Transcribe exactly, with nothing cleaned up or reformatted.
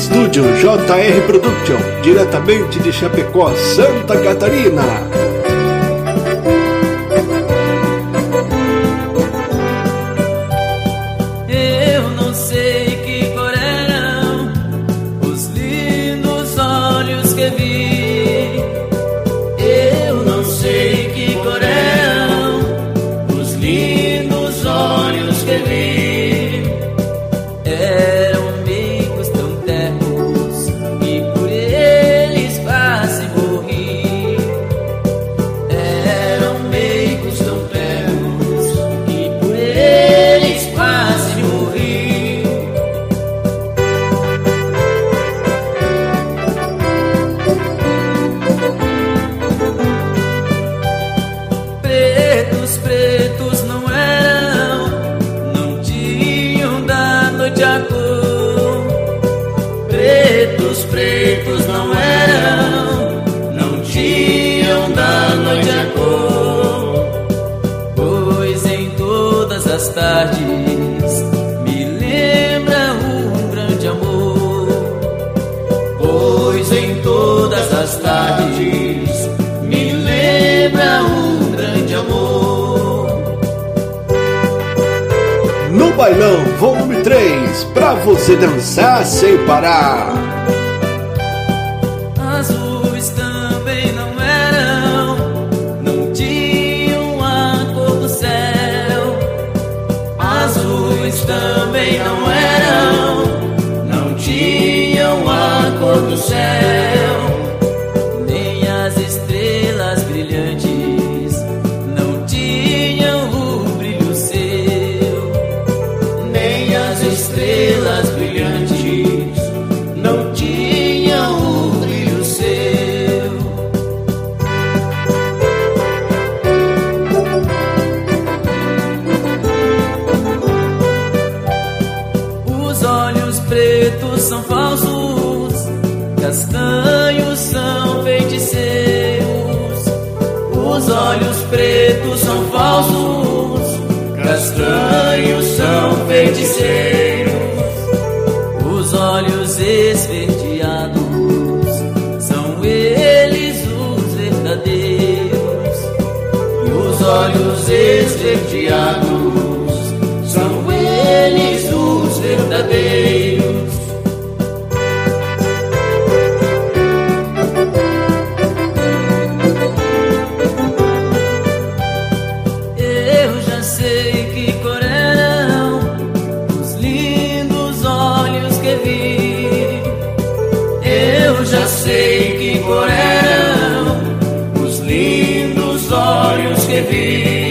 Estúdio J R Production, diretamente de Chapecó, Santa Catarina. Bailão Volume três, pra você dançar sem parar. Azuis também não eram, não tinham a cor do céu. Azuis também não eram, não tinham a cor do céu. Nem as estrelas brilhantes não tinham o brilho seu. Nem as estrelas brilhantes não tinham o brilho seu. Os olhos pretos são falsos, castanhos são feiticeiros. Os olhos pretos são falsos, castanhos são feiticeiros. Os olhos esverdeados são eles os verdadeiros. E os olhos esverdeados são eles os verdadeiros. Eu já sei que cor eram os lindos olhos que vi. Eu já sei que cor eram os lindos olhos que vi.